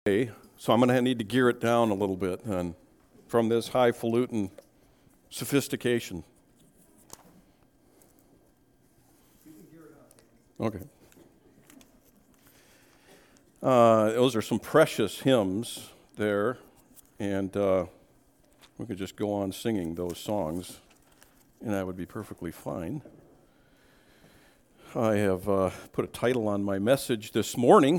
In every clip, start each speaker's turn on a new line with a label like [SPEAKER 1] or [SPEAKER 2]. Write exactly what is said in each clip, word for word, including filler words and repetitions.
[SPEAKER 1] Okay, so I'm going to need to gear it down a little bit then from this highfalutin sophistication. Okay. Uh, those are some precious hymns there, and uh, we could just go on singing those songs, and that would be perfectly fine. I have uh, put a title on my message this morning.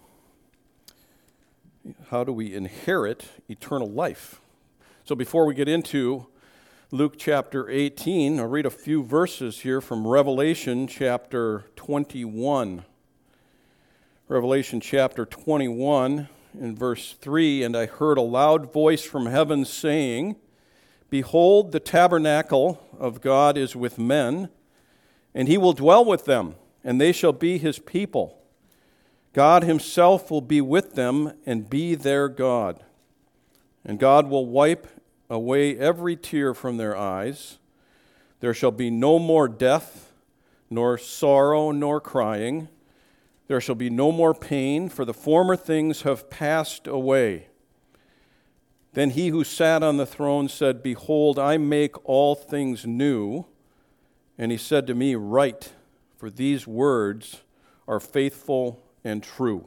[SPEAKER 1] How do we inherit eternal life? So before we get into Luke chapter eighteen, I'll read a few verses here from Revelation chapter twenty-one. Revelation chapter twenty-one in verse three, "And I heard a loud voice from heaven saying, Behold, the tabernacle of God is with men, and he will dwell with them, and they shall be his people. God himself will be with them and be their God. And God will wipe away every tear from their eyes. There shall be no more death, nor sorrow, nor crying. There shall be no more pain, for the former things have passed away. Then he who sat on the throne said, Behold, I make all things new. And he said to me, Write, for these words are faithful and true."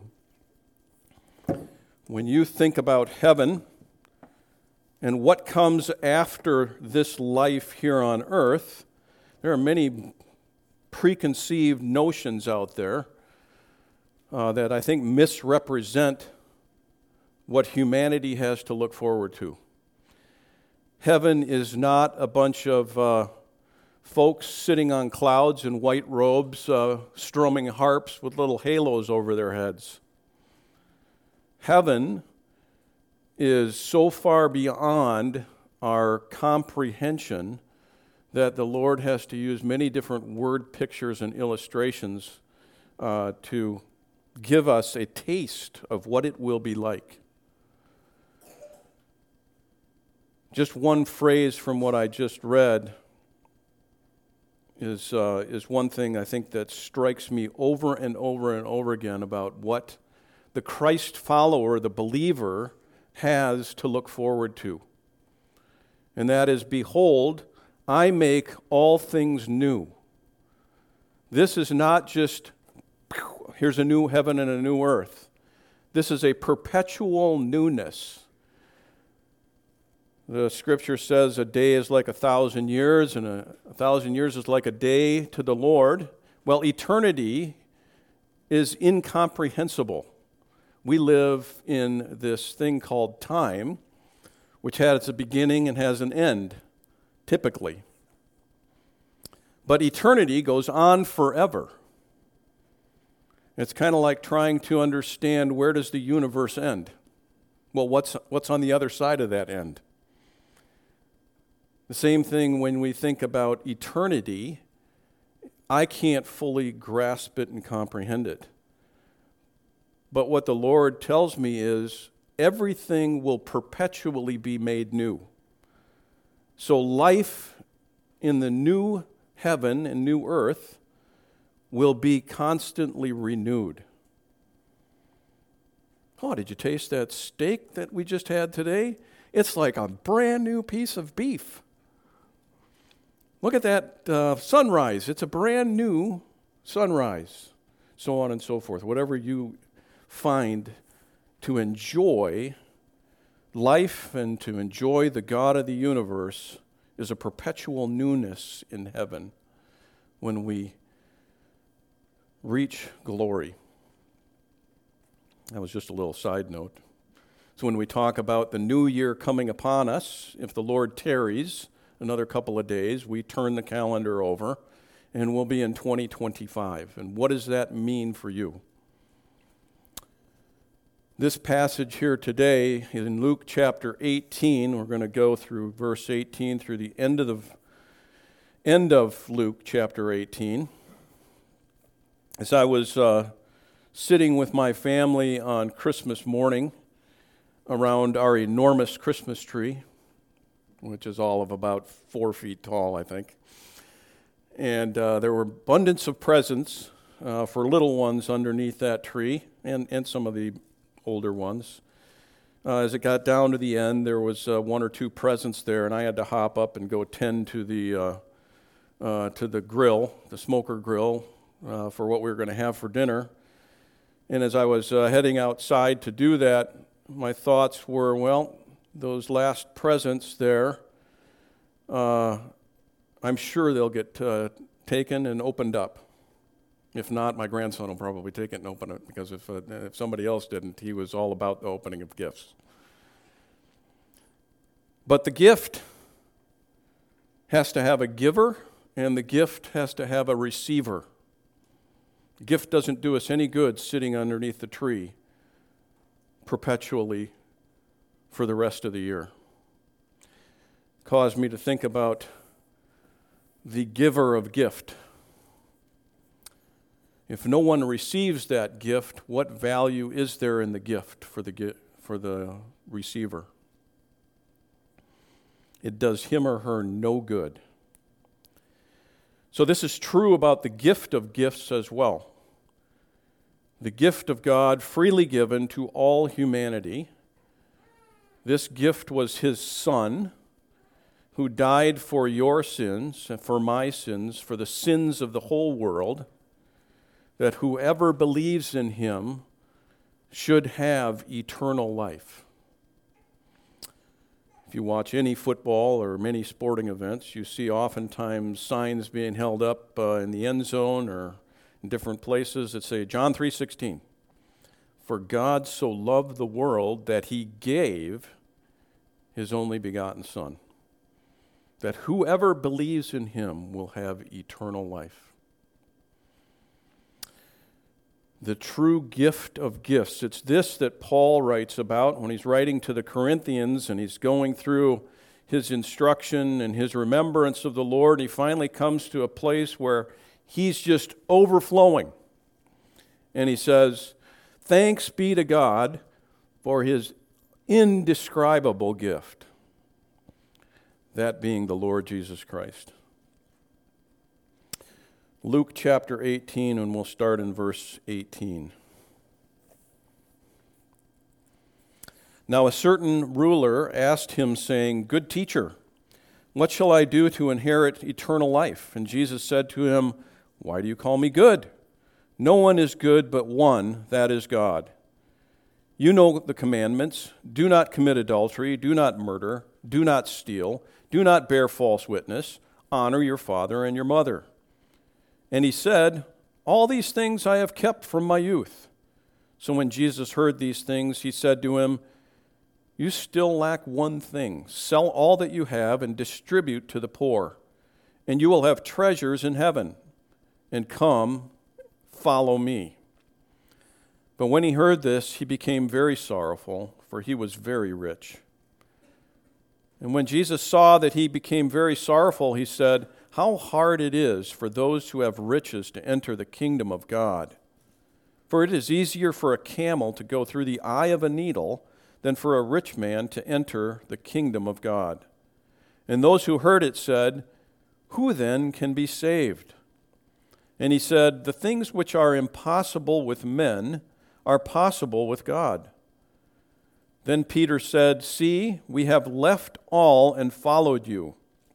[SPEAKER 1] When you think about heaven and what comes after this life here on earth, there are many preconceived notions out there uh, that I think misrepresent what humanity has to look forward to. Heaven is not a bunch of uh, folks sitting on clouds in white robes, uh, strumming harps with little halos over their heads. Heaven is so far beyond our comprehension that the Lord has to use many different word pictures and illustrations uh, to give us a taste of what it will be like. Just one phrase from what I just read is uh, is one thing I think that strikes me over and over and over again about what the Christ follower, the believer, has to look forward to. And that is, Behold, I make all things new. This is not just, here's a new heaven and a new earth. This is a perpetual newness. The scripture says a day is like a thousand years, and a, a thousand years is like a day to the Lord. Well, eternity is incomprehensible. We live in this thing called time, which has a beginning and has an end, typically. But eternity goes on forever. It's kind of like trying to understand, where does the universe end? Well, what's what's on the other side of that end? The same thing when we think about eternity. I can't fully grasp it and comprehend it. But what the Lord tells me is everything will perpetually be made new. So life in the new heaven and new earth will be constantly renewed. Oh, did you taste that steak that we just had today? It's like a brand new piece of beef. Look at that uh, sunrise. It's a brand new sunrise. So on and so forth. Whatever you find to enjoy life and to enjoy the God of the universe is a perpetual newness in heaven when we reach glory. That was just a little side note. So when we talk about the new year coming upon us, if the Lord tarries another couple of days, we turn the calendar over and we'll be in twenty twenty-five. And what does that mean for you? This passage here today is in Luke chapter eighteen. We're going to go through verse eighteen through the end of the end of Luke chapter eighteen. As I was uh, sitting with my family on Christmas morning around our enormous Christmas tree, which is all of about four feet tall, I think. And uh, there were abundance of presents uh, for little ones underneath that tree, and, and some of the older ones. Uh, as it got down to the end, there was uh, one or two presents there, and I had to hop up and go tend to the uh, uh, to the grill, the smoker grill, uh, for what we were going to have for dinner. And as I was uh, heading outside to do that, my thoughts were, well, those last presents there, uh, I'm sure they'll get uh, taken and opened up. If not, my grandson will probably take it and open it, because if uh, if somebody else didn't, he was all about the opening of gifts. But the gift has to have a giver, and the gift has to have a receiver. The gift doesn't do us any good sitting underneath the tree perpetually for the rest of the year. It caused me to think about the giver of gift. If no one receives that gift, what value is there in the gift for the for the receiver? It does him or her no good. So this is true about the gift of gifts as well. The gift of God freely given to all humanity. This gift was his Son, who died for your sins and for my sins, for the sins of the whole world, that whoever believes in him should have eternal life. If you watch any football or many sporting events, you see oftentimes signs being held up uh, in the end zone or in different places that say, John three sixteen, for God so loved the world that he gave his only begotten Son, that whoever believes in him will have eternal life. The true gift of gifts. It's this that Paul writes about when he's writing to the Corinthians and he's going through his instruction and his remembrance of the Lord. He finally comes to a place where he's just overflowing. And he says, thanks be to God for his indescribable gift, that being the Lord Jesus Christ. Luke chapter eighteen, and we'll start in verse eighteen. Now a certain ruler asked him, saying, Good teacher, what shall I do to inherit eternal life? And Jesus said to him, Why do you call me good? No one is good but one, that is God. You know the commandments. Do not commit adultery, do not murder, do not steal, do not bear false witness, honor your father and your mother. And he said, All these things I have kept from my youth. So when Jesus heard these things, he said to him, You still lack one thing. Sell all that you have and distribute to the poor, and you will have treasures in heaven. And come, follow me. But when he heard this, he became very sorrowful, for he was very rich. And when Jesus saw that he became very sorrowful, he said, How hard it is for those who have riches to enter the kingdom of God. For it is easier for a camel to go through the eye of a needle than for a rich man to enter the kingdom of God. And those who heard it said, Who then can be saved? And he said, The things which are impossible with men are possible with God. Then Peter said, See, we have left all and followed you.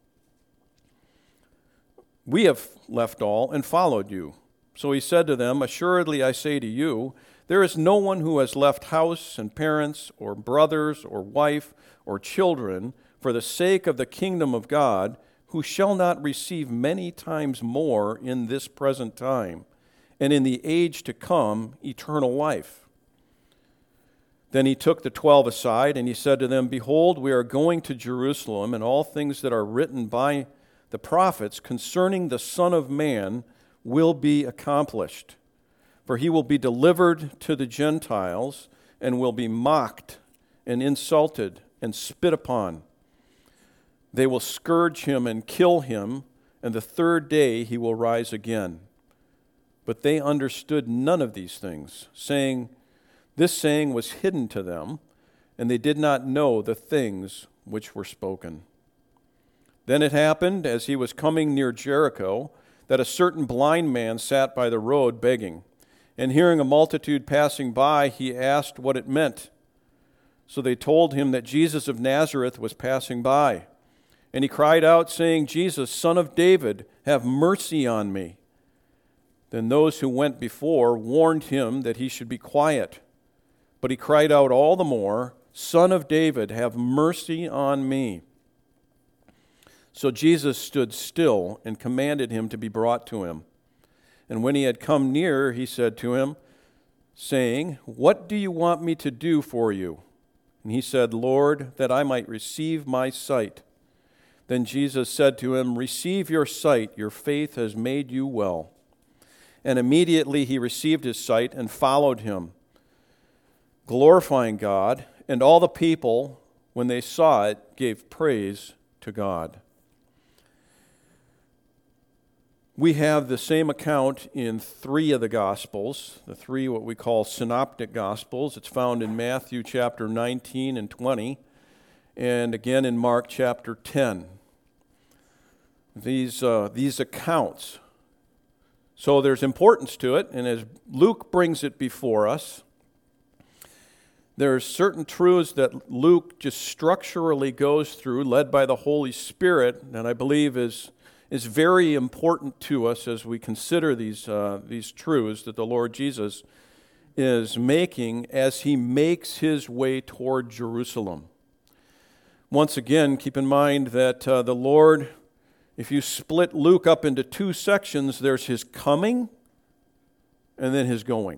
[SPEAKER 1] We have left all and followed you. So he said to them, Assuredly I say to you, there is no one who has left house and parents or brothers or wife or children for the sake of the kingdom of God, who shall not receive many times more in this present time, and in the age to come eternal life. Then he took the twelve aside, and he said to them, Behold, we are going to Jerusalem, and all things that are written by the prophets concerning the Son of Man will be accomplished. For he will be delivered to the Gentiles, and will be mocked and insulted and spit upon. They will scourge him and kill him, and the third day he will rise again. But they understood none of these things, saying, This saying was hidden to them, and they did not know the things which were spoken. Then it happened, as he was coming near Jericho, that a certain blind man sat by the road begging. And hearing a multitude passing by, he asked what it meant. So they told him that Jesus of Nazareth was passing by. And he cried out, saying, Jesus, Son of David, have mercy on me. Then those who went before warned him that he should be quiet. But he cried out all the more, Son of David, have mercy on me. So Jesus stood still and commanded him to be brought to him. And when he had come near, he said to him, saying, What do you want me to do for you? And he said, Lord, that I might receive my sight. Then Jesus said to him, Receive your sight, your faith has made you well. And immediately he received his sight and followed him, glorifying God. And all the people, when they saw it, gave praise to God. We have the same account in three of the Gospels, the three what we call synoptic Gospels. It's found in Matthew chapter nineteen and twenty, and again in Mark chapter ten. These, uh, these accounts. So there's importance to it, and as Luke brings it before us, there's certain truths that Luke just structurally goes through, led by the Holy Spirit, that I believe is is very important to us as we consider these uh, these truths that the Lord Jesus is making as he makes his way toward Jerusalem. Once again, keep in mind that uh, the Lord, if you split Luke up into two sections, there's his coming and then his going.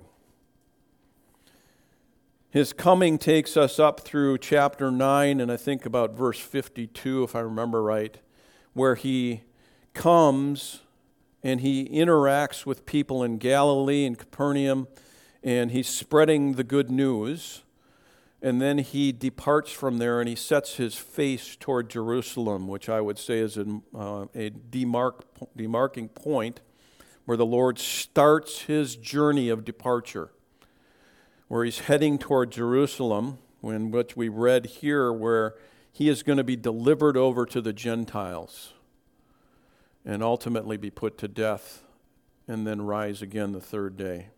[SPEAKER 1] His coming takes us up through chapter nine, and I think about verse fifty-two, if I remember right, where he comes and he interacts with people in Galilee and Capernaum, and he's spreading the good news. And then he departs from there and he sets his face toward Jerusalem, which I would say is a, uh, a demark, demarking point where the Lord starts his journey of departure, where he's heading toward Jerusalem, in which we read here, where he is going to be delivered over to the Gentiles and ultimately be put to death and then rise again the third day.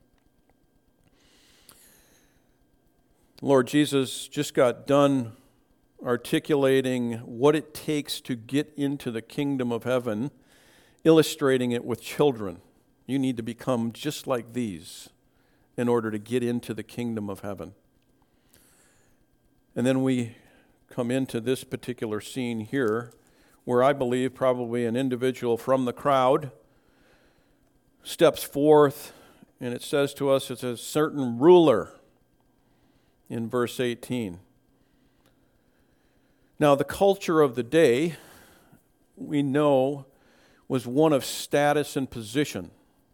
[SPEAKER 1] Lord Jesus just got done articulating what it takes to get into the kingdom of heaven, illustrating it with children. You need to become just like these in order to get into the kingdom of heaven. And then we come into this particular scene here, where I believe probably an individual from the crowd steps forth, and it says to us it's a certain ruler in verse eighteen. Now, the culture of the day, we know, was one of status and position.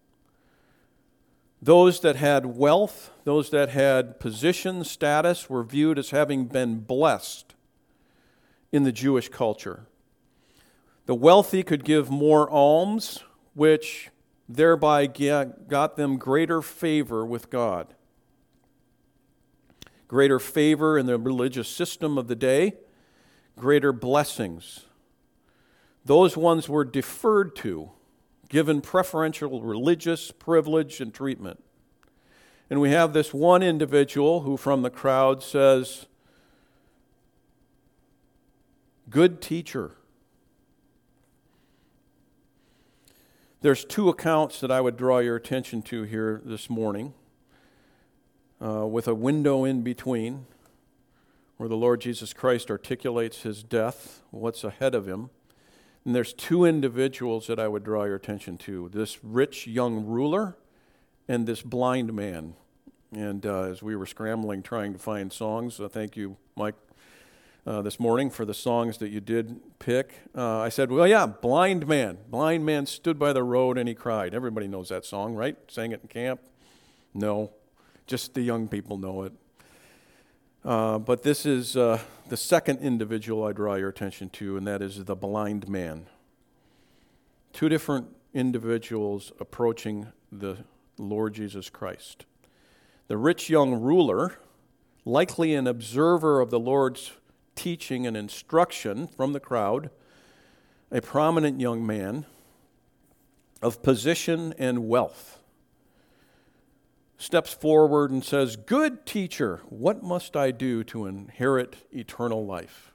[SPEAKER 1] Those that had wealth, those that had position, status, were viewed as having been blessed in the Jewish culture. The wealthy could give more alms, which thereby got them greater favor with God. Greater favor in the religious system of the day, greater blessings. Those ones were deferred to, given preferential religious privilege and treatment. And we have this one individual who from the crowd says, "Good teacher." There's two accounts that I would draw your attention to here this morning, uh, with a window in between, where the Lord Jesus Christ articulates his death, what's ahead of him. And there's two individuals that I would draw your attention to, this rich young ruler and this blind man. And uh, as we were scrambling trying to find songs, uh, thank you, Mike, uh, this morning for the songs that you did pick. Uh, I said, well, yeah, blind man. Blind man stood by the road and he cried. Everybody knows that song, right? Sang it in camp? No, just the young people know it. Uh, but this is uh, the second individual I draw your attention to, and that is the blind man. Two different individuals approaching the Lord Jesus Christ. The rich young ruler, likely an observer of the Lord's teaching and instruction from the crowd, a prominent young man of position and wealth. steps forward and says, "Good teacher, what must I do to inherit eternal life?"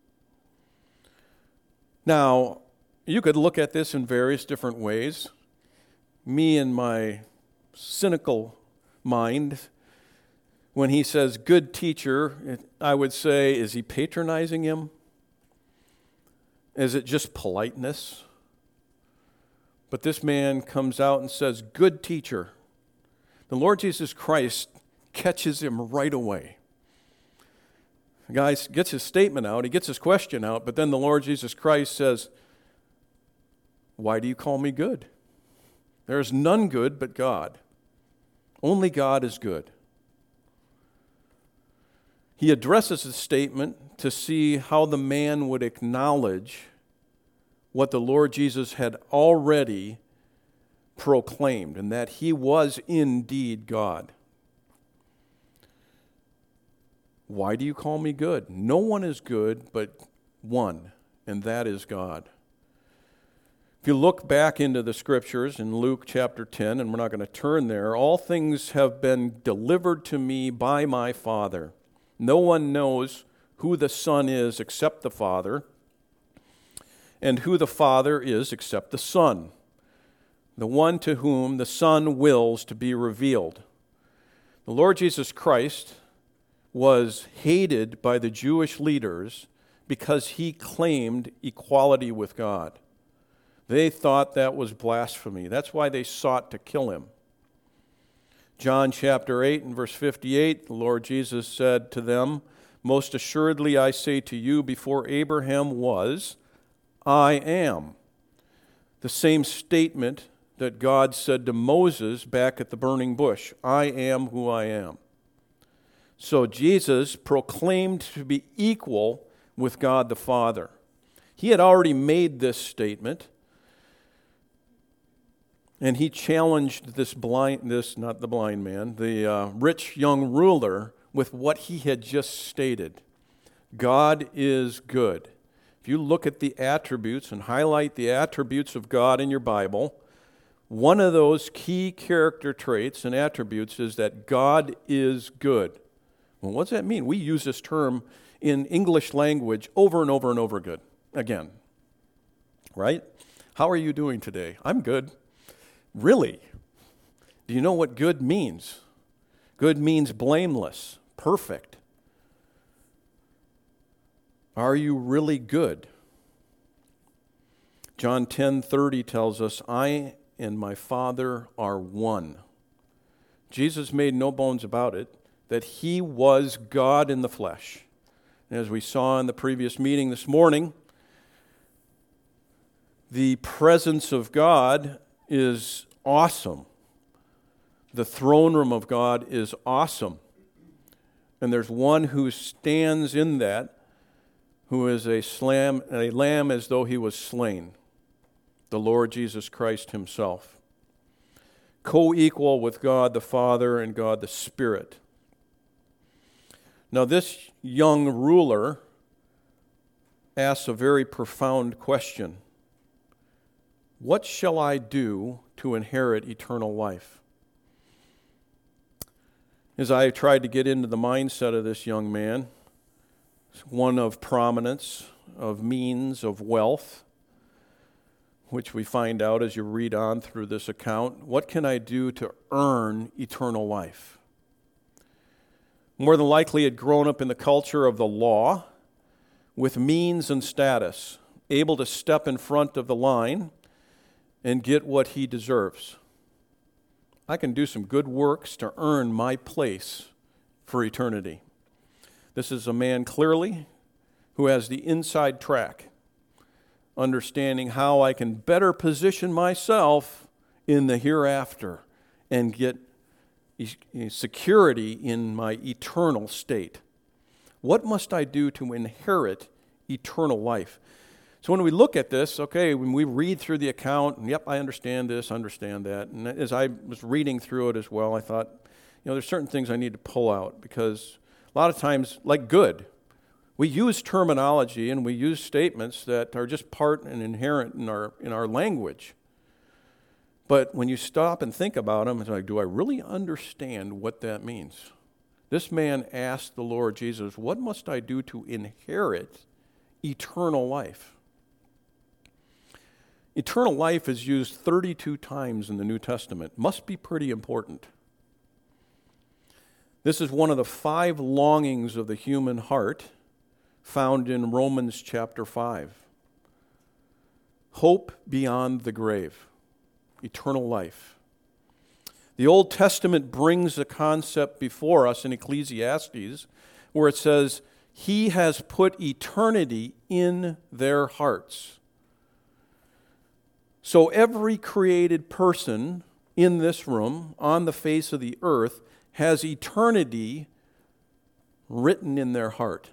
[SPEAKER 1] Now, you could look at this in various different ways. Me and my cynical mind, when he says, "Good teacher," I would say, is he patronizing him? Is it just politeness? But this man comes out and says, "Good teacher." The Lord Jesus Christ catches him right away. The guy gets his statement out, he gets his question out, but then the Lord Jesus Christ says, "Why do you call me good? There is none good but God. Only God is good." He addresses the statement to see how the man would acknowledge what the Lord Jesus had already proclaimed, and that he was indeed God. Why do you call me good? No one is good but one, and that is God. If you look back into the scriptures in Luke chapter ten, and we're not going to turn there, all things have been delivered to me by my Father. No one knows who the Son is except the Father, and who the Father is except the Son, the one to whom the Son wills to be revealed. The Lord Jesus Christ was hated by the Jewish leaders because he claimed equality with God. They thought that was blasphemy. That's why they sought to kill him. John chapter eight and verse fifty-eight, the Lord Jesus said to them, "Most assuredly I say to you, before Abraham was, I am." The same statement that God said to Moses back at the burning bush, "I am who I am." So Jesus proclaimed to be equal with God the Father. He had already made this statement, and he challenged this blind, this not the blind man, the uh, rich young ruler with what he had just stated. God is good. If you look at the attributes and highlight the attributes of God in your Bible, one of those key character traits and attributes is that God is good. Well, what does that mean? We use this term in English language over and over and over again. Again, right? How are you doing today? I'm good. Really? Do you know what good means? Good means blameless, perfect. Are you really good? John ten thirty tells us, "I and my Father are one." Jesus made no bones about it, that he was God in the flesh. And as we saw in the previous meeting this morning, the presence of God is awesome. The throne room of God is awesome. And there's one who stands in that, who is a, slam, a lamb as though he was slain, the Lord Jesus Christ himself. Co-equal with God the Father and God the Spirit. Now this young ruler asks a very profound question. What shall I do to inherit eternal life? As I tried to get into the mindset of this young man, one of prominence, of means, of wealth, which we find out as you read on through this account, what can I do to earn eternal life? More than likely had grown up in the culture of the law, with means and status, able to step in front of the line and get what he deserves. I can do some good works to earn my place for eternity. This is a man clearly who has the inside track, understanding how I can better position myself in the hereafter and get security in my eternal state. What must I do to inherit eternal life? So when we look at this, okay, when we read through the account, and yep, I understand this, understand that. And as I was reading through it as well, I thought, you know, there's certain things I need to pull out because a lot of times, like good, we use terminology and we use statements that are just part and inherent in our in our language. But when you stop and think about them, it's like, do I really understand what that means? This man asked the Lord Jesus, what must I do to inherit eternal life? Eternal life is used thirty-two times in the New Testament. Must be pretty important. This is one of the five longings of the human heart found in Romans chapter five. Hope beyond the grave, eternal life. The Old Testament brings the concept before us in Ecclesiastes where it says, He has put eternity in their hearts. So every created person in this room, on the face of the earth, has eternity written in their heart.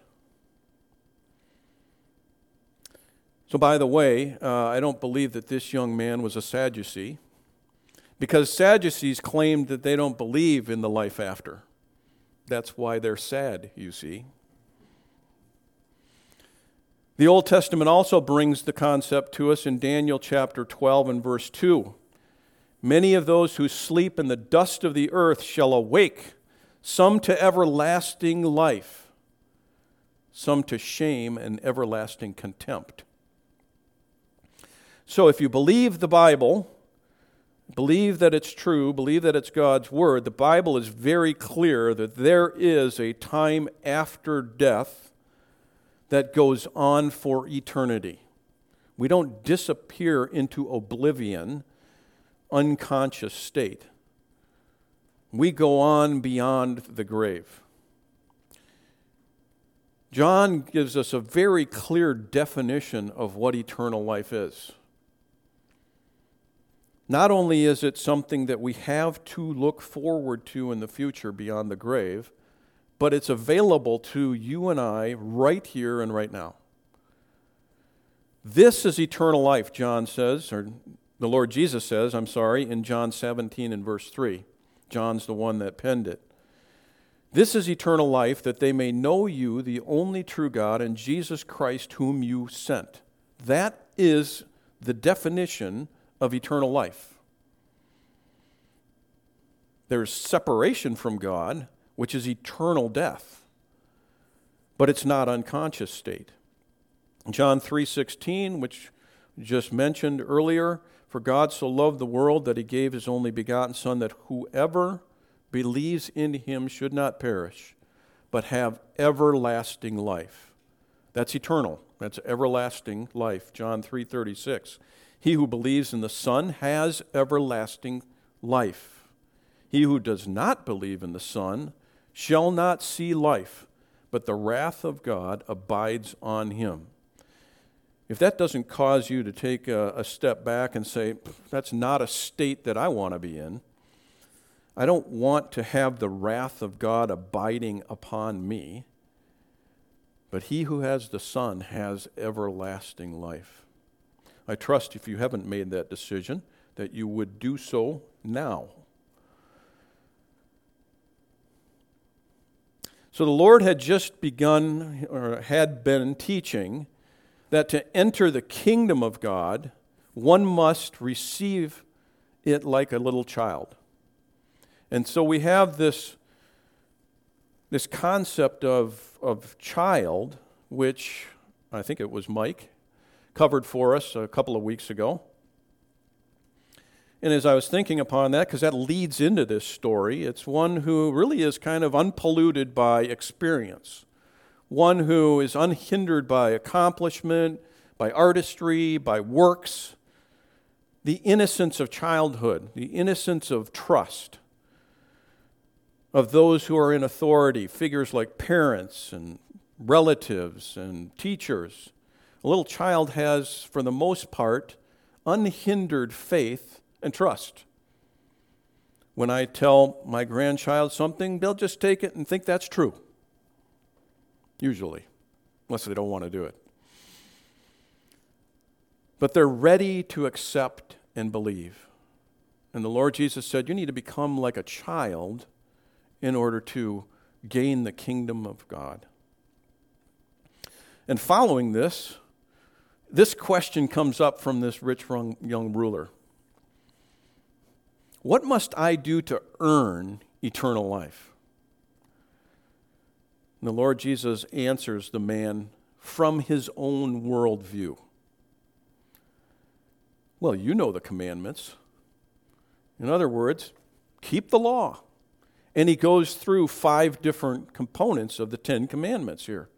[SPEAKER 1] So by the way, uh, I don't believe that this young man was a Sadducee, because Sadducees claimed that they don't believe in the life after. That's why they're sad, you see. The Old Testament also brings the concept to us in Daniel chapter twelve and verse two. Many of those who sleep in the dust of the earth shall awake, some to everlasting life, some to shame and everlasting contempt. So if you believe the Bible, believe that it's true, believe that it's God's Word, the Bible is very clear that there is a time after death that goes on for eternity. We don't disappear into oblivion, unconscious state. We go on beyond the grave. John gives us a very clear definition of what eternal life is. Not only is it something that we have to look forward to in the future beyond the grave, but it's available to you and I right here and right now. This is eternal life, John says, or the Lord Jesus says, I'm sorry, in John seventeen and verse three. John's the one that penned it. This is eternal life, that they may know you, the only true God, and Jesus Christ whom you sent. That is the definition of eternal life. There's separation from God, which is eternal death. But it's not unconscious state. John three sixteen, which we just mentioned earlier, for God so loved the world that he gave his only begotten Son, that whoever believes in him should not perish, but have everlasting life. That's eternal. That's everlasting life. John three thirty-six. He who believes in the Son has everlasting life. He who does not believe in the Son shall not see life, but the wrath of God abides on him. If that doesn't cause you to take a, a step back and say, that's not a state that I want to be in, I don't want to have the wrath of God abiding upon me, but he who has the Son has everlasting life. I trust if you haven't made that decision, that you would do so now. So the Lord had just begun, or had been teaching, that to enter the kingdom of God, one must receive it like a little child. And so we have this, this concept of, of child, which I think it was Mike covered for us a couple of weeks ago. And as I was thinking upon that, because that leads into this story, it's one who really is kind of unpolluted by experience. One who is unhindered by accomplishment, by artistry, by works. The innocence of childhood, the innocence of trust of those who are in authority, figures like parents and relatives and teachers. A little child has, for the most part, unhindered faith and trust. When I tell my grandchild something, they'll just take it and think that's true. Usually, unless they don't want to do it. But they're ready to accept and believe. And the Lord Jesus said, you need to become like a child in order to gain the kingdom of God. And following this, this question comes up from this rich young ruler. What must I do to earn eternal life? And the Lord Jesus answers the man from his own worldview. Well, you know the commandments. In other words, keep the law. And he goes through five different components of the Ten Commandments here.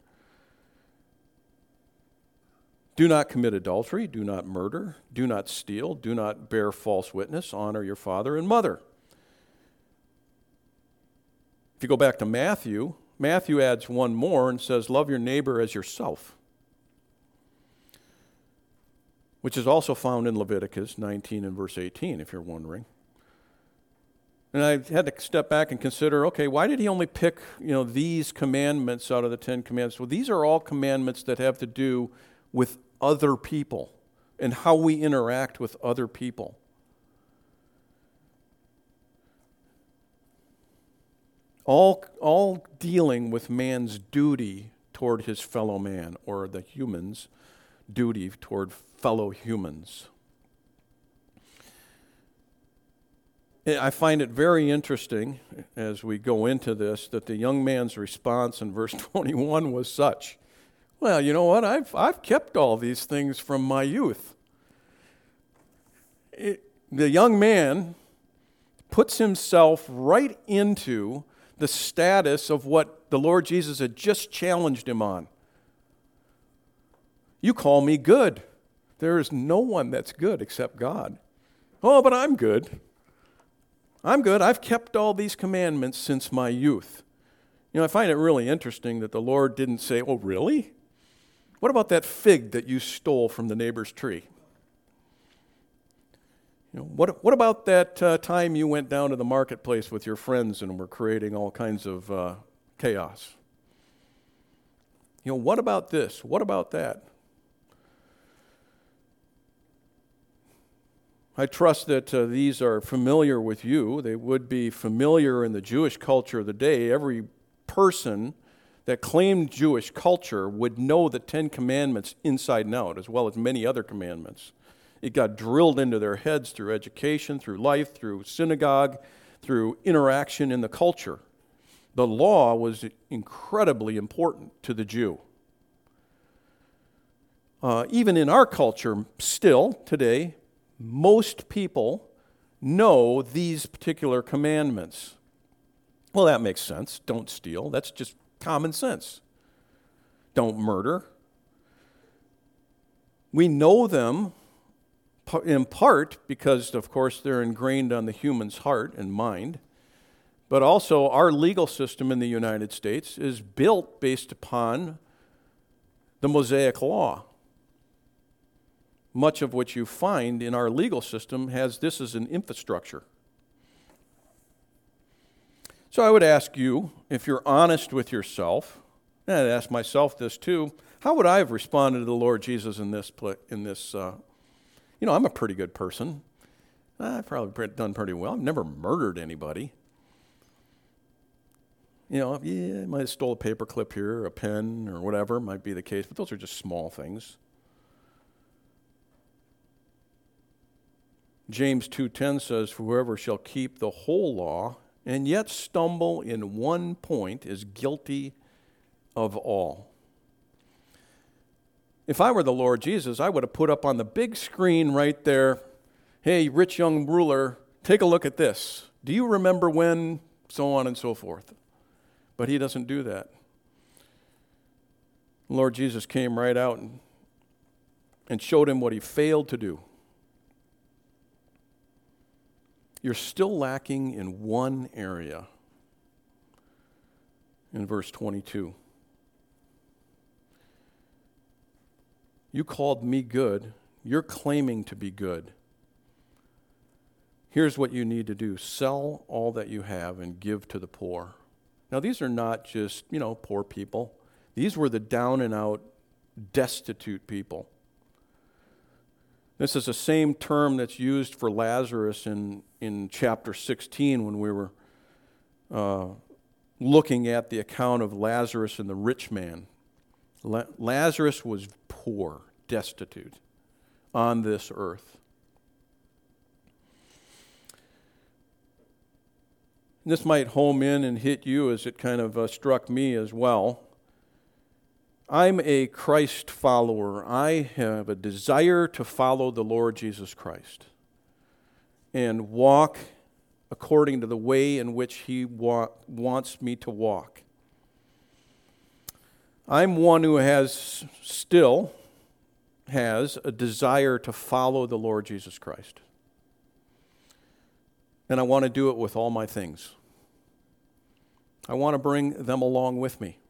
[SPEAKER 1] Do not commit adultery, do not murder, do not steal, do not bear false witness, honor your father and mother. If you go back to Matthew, Matthew adds one more and says, love your neighbor as yourself, which is also found in Leviticus nineteen and verse eighteen, if you're wondering. And I had to step back and consider, okay, why did he only pick, you know, these commandments out of the Ten Commandments? Well, these are all commandments that have to do with other people and how we interact with other people. All, all dealing with man's duty toward his fellow man, or the human's duty toward fellow humans. I find it very interesting as we go into this that the young man's response in verse twenty-one was such, well, you know what, I've, I've kept all these things from my youth. It, the young man puts himself right into the status of what the Lord Jesus had just challenged him on. You call me good. There is no one that's good except God. Oh, but I'm good. I'm good. I've kept all these commandments since my youth. You know, I find it really interesting that the Lord didn't say, oh, really? What about that fig that you stole from the neighbor's tree? You know, what, what about that uh, time you went down to the marketplace with your friends and were creating all kinds of uh, chaos? You know, what about this? What about that? I trust that uh, these are familiar with you. They would be familiar in the Jewish culture of the day. Every person that claimed Jewish culture would know the Ten Commandments inside and out, as well as many other commandments. It got drilled into their heads through education, through life, through synagogue, through interaction in the culture. The law was incredibly important to the Jew. Uh, even in our culture, still, today, most people know these particular commandments. Well, that makes sense. Don't steal. That's just common sense. Don't murder. We know them in part because, of course, they're ingrained on the human's heart and mind, but also our legal system in the United States is built based upon the Mosaic Law. Much of what you find in our legal system has this as an infrastructure. So I would ask you, if you're honest with yourself, and I'd ask myself this too, how would I have responded to the Lord Jesus in this, in this uh, you know, I'm a pretty good person. I've probably done pretty well. I've never murdered anybody. You know, yeah, I might have stole a paper clip here, or a pen, or whatever might be the case, but those are just small things. James two ten says, "For whoever shall keep the whole law and yet stumble in one point is guilty of all." If I were the Lord Jesus, I would have put up on the big screen right there, hey, rich young ruler, take a look at this. Do you remember when? So on and so forth. But he doesn't do that. The Lord Jesus came right out and, and showed him what he failed to do. You're still lacking in one area. In verse twenty-two. You called me good. You're claiming to be good. Here's what you need to do. Sell all that you have and give to the poor. Now, these are not just, you know, poor people. These were the down and out, destitute people. This is the same term that's used for Lazarus in, in chapter sixteen when we were uh, looking at the account of Lazarus and the rich man. La- Lazarus was poor, destitute on this earth. This might home in and hit you as it kind of uh, struck me as well. I'm a Christ follower. I have a desire to follow the Lord Jesus Christ and walk according to the way in which He wa- wants me to walk. I'm one who has still has a desire to follow the Lord Jesus Christ. And I want to do it with all my things. I want to bring them along with me.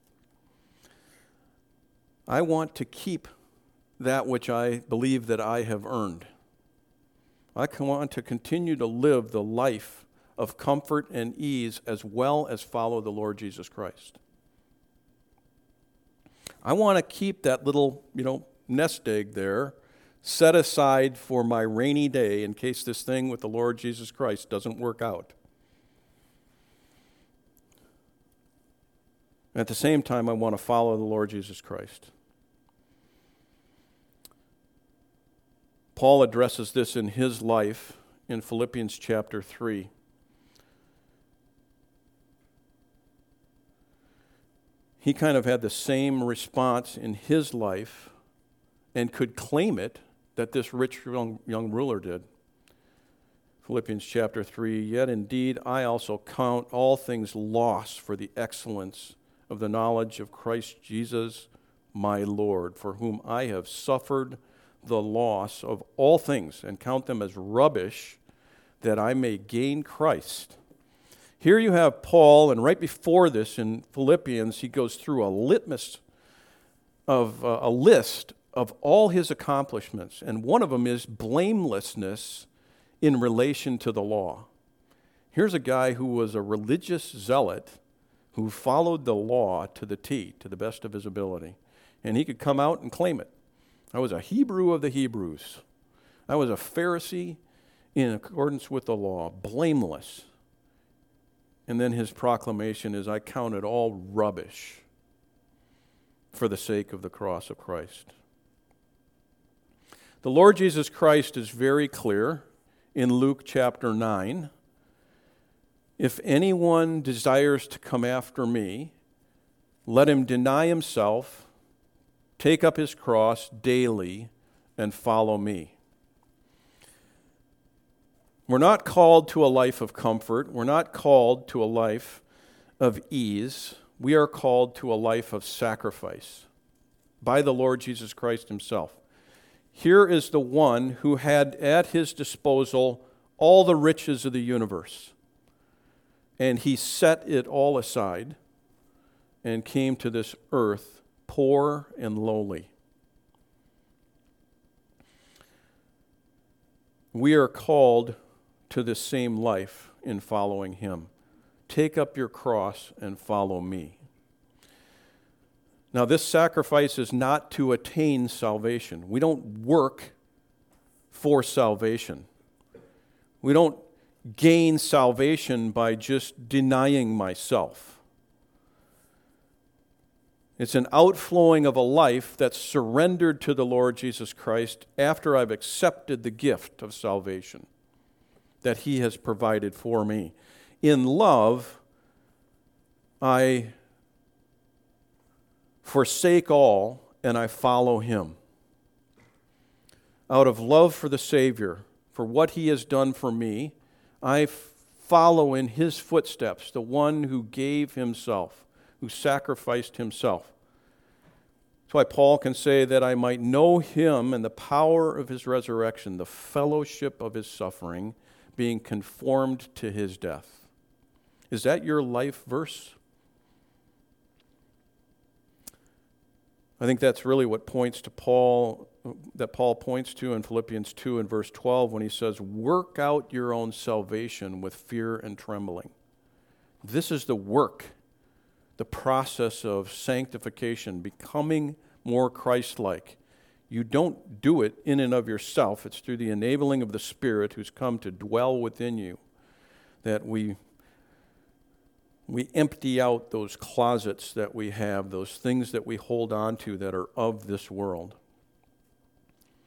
[SPEAKER 1] I want to keep that which I believe that I have earned. I want to continue to live the life of comfort and ease as well as follow the Lord Jesus Christ. I want to keep that little, you know, nest egg there set aside for my rainy day in case this thing with the Lord Jesus Christ doesn't work out. At the same time, I want to follow the Lord Jesus Christ. Paul addresses this in his life in Philippians chapter three. He kind of had the same response in his life and could claim it that this rich young, young ruler did. Philippians chapter three, yet indeed I also count all things lost for the excellence of the knowledge of Christ Jesus my Lord, for whom I have suffered the loss of all things and count them as rubbish, that I may gain Christ. Here you have Paul, and right before this in Philippians, he goes through a litmus of uh, a list of all his accomplishments, and one of them is blamelessness in relation to the law. Here's a guy who was a religious zealot who followed the law to the T, to the best of his ability, and he could come out and claim it. I was a Hebrew of the Hebrews. I was a Pharisee in accordance with the law, blameless. And then his proclamation is, I count it all rubbish for the sake of the cross of Christ. The Lord Jesus Christ is very clear in Luke chapter nine. If anyone desires to come after me, let him deny himself, take up his cross daily, and follow me. We're not called to a life of comfort. We're not called to a life of ease. We are called to a life of sacrifice by the Lord Jesus Christ himself. Here is the one who had at his disposal all the riches of the universe. And he set it all aside and came to this earth poor and lowly. We are called to the same life in following him. Take up your cross and follow me. Now, this sacrifice is not to attain salvation. We don't work for salvation. We don't gain salvation by just denying myself. It's an outflowing of a life that's surrendered to the Lord Jesus Christ after I've accepted the gift of salvation that he has provided for me. In love, I forsake all and I follow him. Out of love for the Savior, for what he has done for me, I follow in his footsteps, the one who gave himself, who sacrificed himself. That's why Paul can say that I might know him and the power of his resurrection, the fellowship of his suffering, being conformed to his death. Is that your life verse? I think that's really what points to Paul, that Paul points to in Philippians two and verse twelve when he says, work out your own salvation with fear and trembling. This is the work, the process of sanctification, becoming more Christ-like. You don't do it in and of yourself. It's through the enabling of the Spirit who's come to dwell within you that we we empty out those closets that we have, those things that we hold on to that are of this world.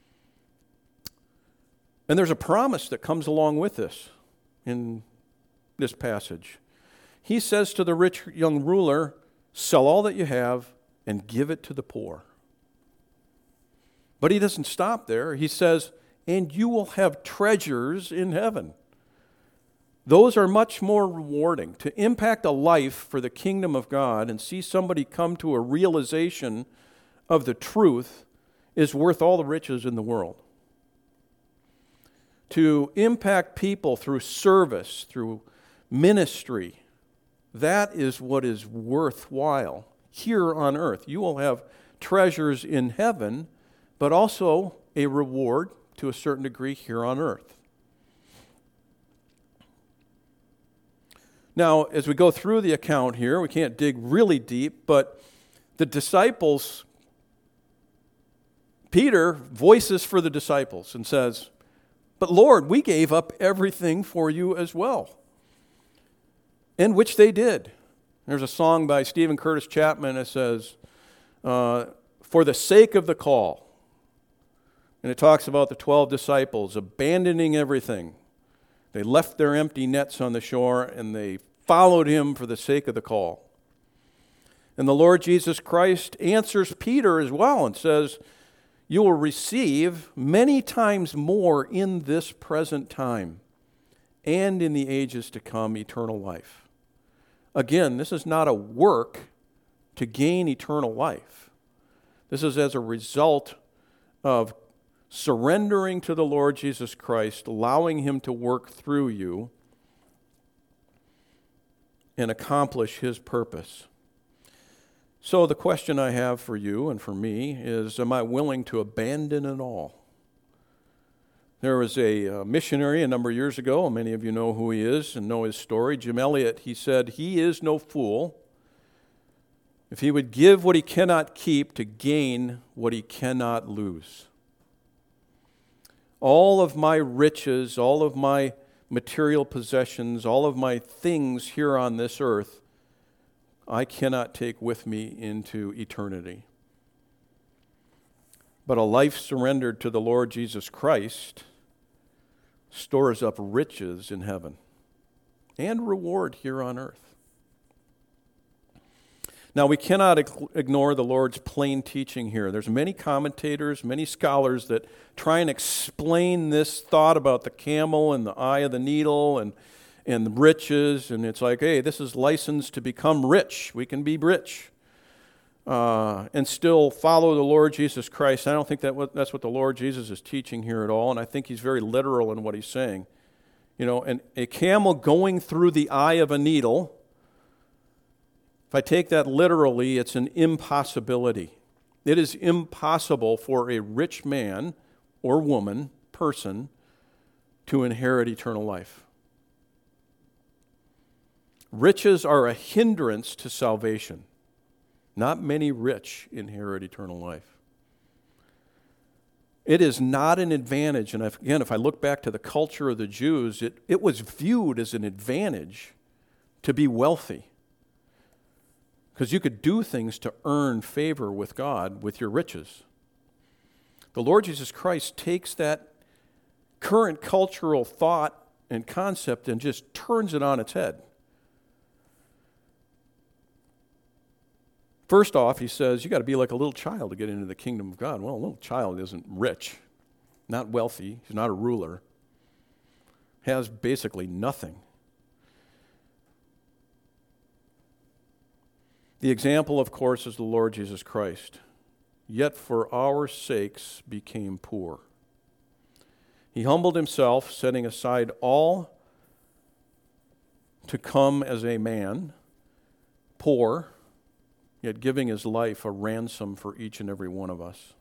[SPEAKER 1] And there's a promise that comes along with this in this passage. He says to the rich young ruler, sell all that you have and give it to the poor. But he doesn't stop there. He says, and you will have treasures in heaven. Those are much more rewarding. To impact a life for the kingdom of God and see somebody come to a realization of the truth is worth all the riches in the world. To impact people through service, through ministry, that is what is worthwhile here on earth. You will have treasures in heaven, but also a reward to a certain degree here on earth. Now, as we go through the account here, we can't dig really deep, but the disciples, Peter voices for the disciples and says, but Lord, we gave up everything for you as well. And which they did. There's a song by Stephen Curtis Chapman that says, uh, for the sake of the call. And it talks about the twelve disciples abandoning everything. They left their empty nets on the shore and they followed him for the sake of the call. And the Lord Jesus Christ answers Peter as well and says, you will receive many times more in this present time and in the ages to come eternal life. Again, this is not a work to gain eternal life. This is as a result of surrendering to the Lord Jesus Christ, allowing him to work through you and accomplish his purpose. So the question I have for you and for me is, am I willing to abandon it all? There was a uh, missionary a number of years ago, many of you know who he is and know his story, Jim Elliot. He said, he is no fool if he would give what he cannot keep to gain what he cannot lose. All of my riches, all of my material possessions, all of my things here on this earth, I cannot take with me into eternity. But a life surrendered to the Lord Jesus Christ stores up riches in heaven and reward here on earth. Now, we cannot ignore the Lord's plain teaching here. There's many commentators, many scholars that try and explain this thought about the camel and the eye of the needle and, and the riches, and it's like, hey, this is license to become rich. We can be rich uh, and still follow the Lord Jesus Christ. I don't think that what, that's what the Lord Jesus is teaching here at all, and I think he's very literal in what he's saying. You know, and a camel going through the eye of a needle, if I take that literally, it's an impossibility. It is impossible for a rich man or woman, person, to inherit eternal life. Riches are a hindrance to salvation. Not many rich inherit eternal life. It is not an advantage, and if, again, if I look back to the culture of the Jews, it, it was viewed as an advantage to be wealthy. Because you could do things to earn favor with God with your riches. The Lord Jesus Christ takes that current cultural thought and concept and just turns it on its head. First off, he says, you got to be like a little child to get into the kingdom of God. Well, a little child isn't rich, not wealthy, he's not a ruler, has basically nothing. The example, of course, is the Lord Jesus Christ. Yet for our sakes became poor. He humbled himself, setting aside all to come as a man, poor, yet giving his life a ransom for each and every one of us.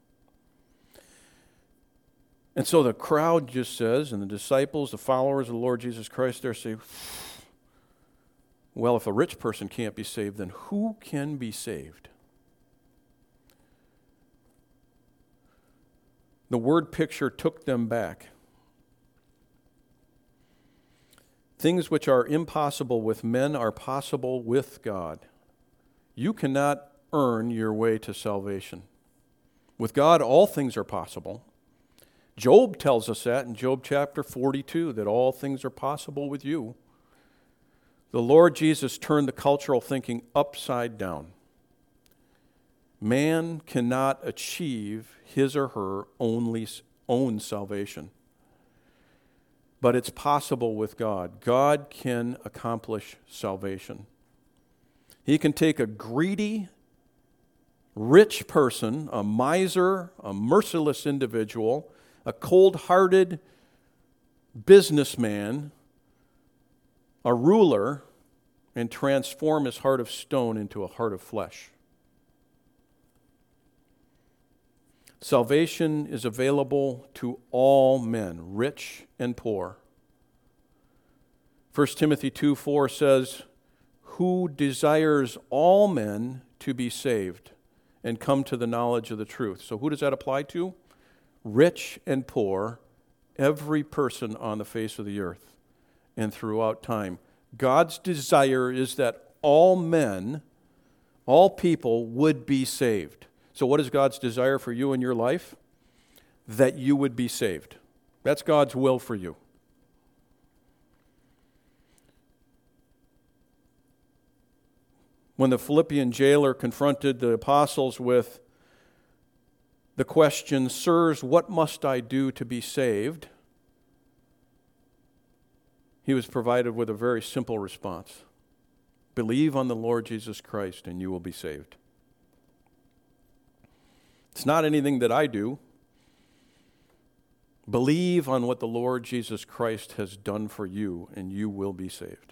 [SPEAKER 1] And so the crowd just says, and the disciples, the followers of the Lord Jesus Christ, they're saying, well, if a rich person can't be saved, then who can be saved? The word picture took them back. Things which are impossible with men are possible with God. You cannot earn your way to salvation. With God, all things are possible. Job tells us that in Job chapter forty-two, that all things are possible with you. The Lord Jesus turned the cultural thinking upside down. Man cannot achieve his or her only own salvation. But it's possible with God. God can accomplish salvation. He can take a greedy, rich person, a miser, a merciless individual, a cold-hearted businessman, a ruler, and transform his heart of stone into a heart of flesh. Salvation is available to all men, rich and poor. First Timothy two four says, "Who desires all men to be saved and come to the knowledge of the truth." So who does that apply to? Rich and poor, every person on the face of the earth and throughout time. God's desire is that all men, all people would be saved. So what is God's desire for you in your life? That you would be saved. That's God's will for you. When the Philippian jailer confronted the apostles with the question, "Sirs, what must I do to be saved?" he was provided with a very simple response. Believe on the Lord Jesus Christ and you will be saved. It's not anything that I do. Believe on what the Lord Jesus Christ has done for you and you will be saved.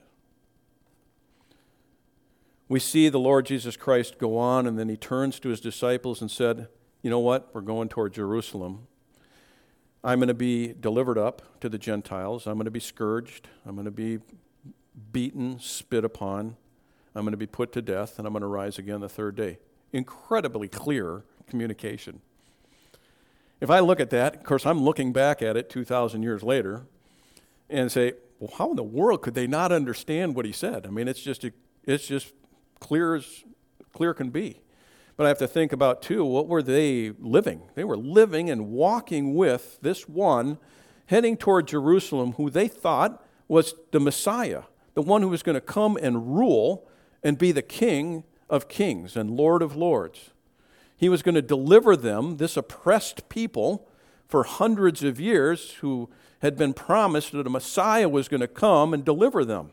[SPEAKER 1] We see the Lord Jesus Christ go on, and then he turns to his disciples and said, "You know what? We're going toward Jerusalem. I'm going to be delivered up to the Gentiles. I'm going to be scourged. I'm going to be beaten, spit upon. I'm going to be put to death, and I'm going to rise again the third day." Incredibly clear communication. If I look at that, of course, I'm looking back at it two thousand years later and say, well, how in the world could they not understand what he said? I mean, it's just it's just clear as clear can be. But I have to think about, too, what were they living? They were living and walking with this one heading toward Jerusalem who they thought was the Messiah, the one who was going to come and rule and be the King of kings and Lord of lords. He was going to deliver them, this oppressed people, for hundreds of years who had been promised that a Messiah was going to come and deliver them.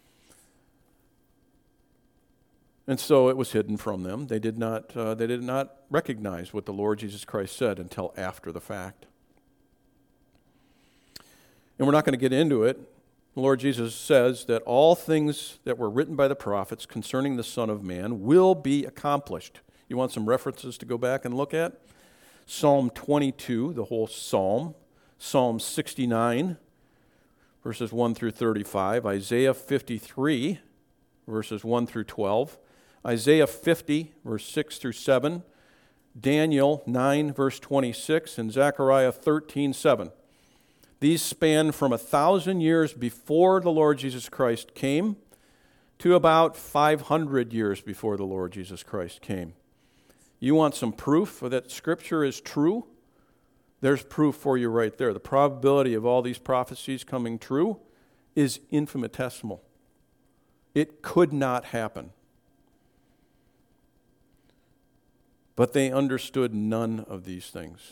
[SPEAKER 1] And so it was hidden from them. They did not, uh, they did not recognize what the Lord Jesus Christ said until after the fact. And we're not going to get into it. The Lord Jesus says that all things that were written by the prophets concerning the Son of Man will be accomplished. You want some references to go back and look at? Psalm twenty-two, the whole psalm. Psalm sixty-nine, verses one through thirty-five. Isaiah fifty-three, verses one through twelve. Isaiah fifty, verse six through seven. Daniel nine, verse twenty-six. And Zechariah thirteen, seven. These span from a thousand years before the Lord Jesus Christ came to about five hundred years before the Lord Jesus Christ came. You want some proof that Scripture is true? There's proof for you right there. The probability of all these prophecies coming true is infinitesimal. It could not happen. But they understood none of these things.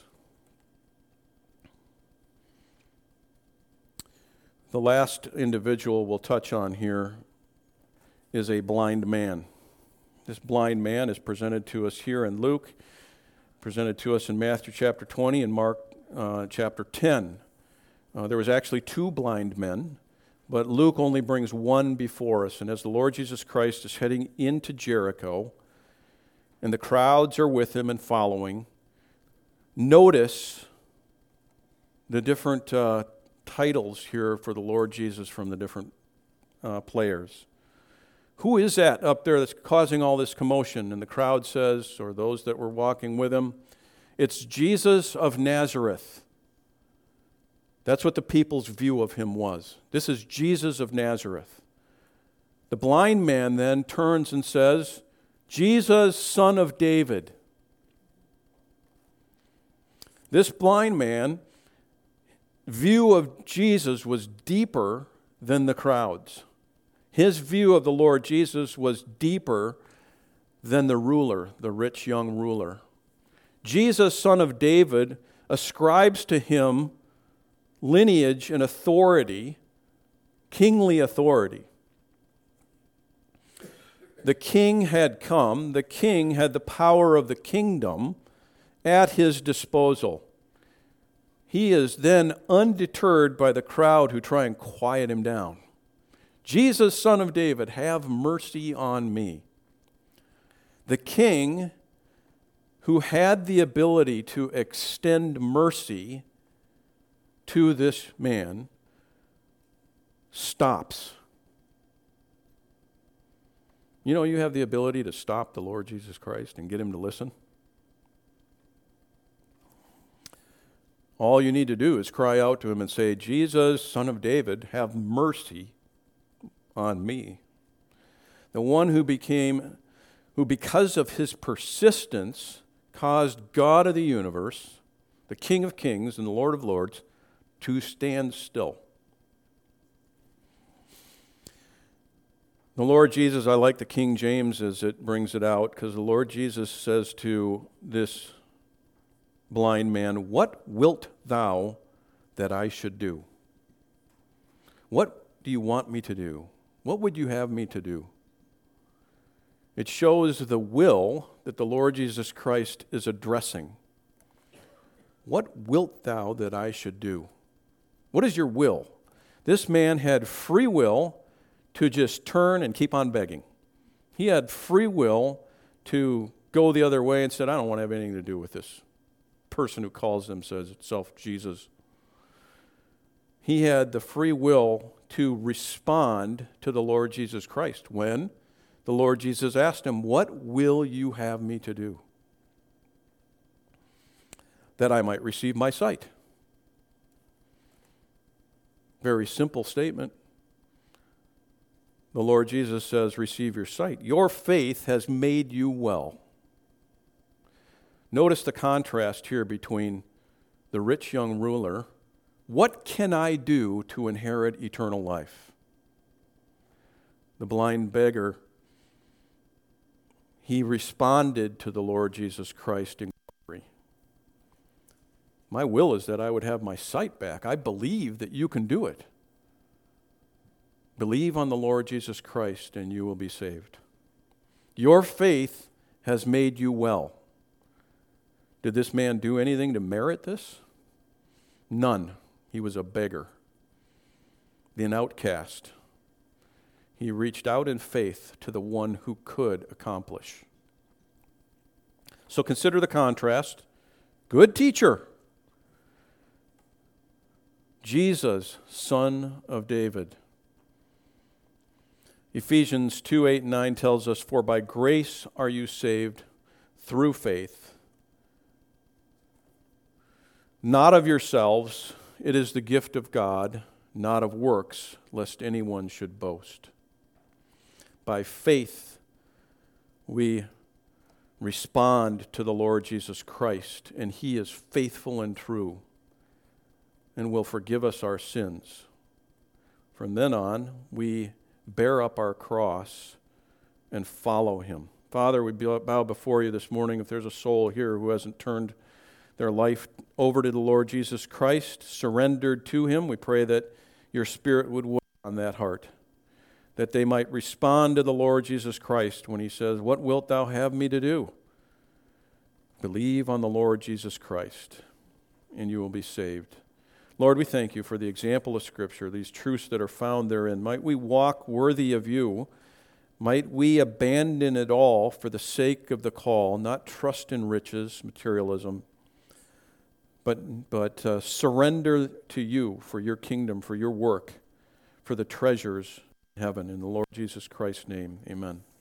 [SPEAKER 1] The last individual we'll touch on here is a blind man. This blind man is presented to us here in Luke, presented to us in Matthew chapter twenty and Mark uh, chapter ten. Uh, there was actually two blind men, but Luke only brings one before us. And as the Lord Jesus Christ is heading into Jericho, and the crowds are with him and following, notice the different uh, titles here for the Lord Jesus from the different uh, players. Who is that up there that's causing all this commotion? And the crowd says, or those that were walking with him, it's Jesus of Nazareth. That's what the people's view of him was. This is Jesus of Nazareth. The blind man then turns and says, Jesus, son of David. This blind man view of Jesus was deeper than the crowd's. His view of the Lord Jesus was deeper than the ruler, the rich young ruler. Jesus, son of David, ascribes to him lineage and authority, kingly authority. The king had come, the king had the power of the kingdom at his disposal. He is then undeterred by the crowd who try and quiet him down. Jesus, son of David, have mercy on me. The king, who had the ability to extend mercy to this man, stops. You know, you have the ability to stop the Lord Jesus Christ and get him to listen. All you need to do is cry out to him and say, Jesus, son of David, have mercy on me. The one who became, who because of his persistence caused God of the universe, the King of kings and the Lord of lords, to stand still. The Lord Jesus, I like the King James as it brings it out, because the Lord Jesus says to this blind man, what wilt thou that I should do? What do you want me to do? What would you have me to do? It shows the will that the Lord Jesus Christ is addressing. What wilt thou that I should do? What is your will? This man had free will to just turn and keep on begging. He had free will to go the other way and said, I don't want to have anything to do with this person who calls himself Jesus. He had the free will to respond to the Lord Jesus Christ when the Lord Jesus asked him, what will you have me to do? That I might receive my sight. Very simple statement. The Lord Jesus says, receive your sight. Your faith has made you well. Notice the contrast here between the rich young ruler. What can I do to inherit eternal life? The blind beggar, he responded to the Lord Jesus Christ in glory. My will is that I would have my sight back. I believe that you can do it. Believe on the Lord Jesus Christ and you will be saved. Your faith has made you well. Did this man do anything to merit this? None. He was a beggar, an outcast. He reached out in faith to the one who could accomplish. So consider the contrast. Good teacher. Jesus, son of David. Ephesians two, eight, and nine tells us, for by grace are you saved through faith, not of yourselves, it is the gift of God, not of works, lest anyone should boast. By faith, we respond to the Lord Jesus Christ, and He is faithful and true, and will forgive us our sins. From then on, we bear up our cross and follow Him. Father, we bow before you this morning. If there's a soul here who hasn't turned their life over to the Lord Jesus Christ, surrendered to Him, we pray that your Spirit would work on that heart, that they might respond to the Lord Jesus Christ when He says, what wilt thou have me to do? Believe on the Lord Jesus Christ, and you will be saved. Lord, we thank you for the example of Scripture, these truths that are found therein. Might we walk worthy of you. Might we abandon it all for the sake of the call, not trust in riches, materialism, but, but uh, surrender to you for your kingdom, for your work, for the treasures in heaven. In the Lord Jesus Christ's name, amen.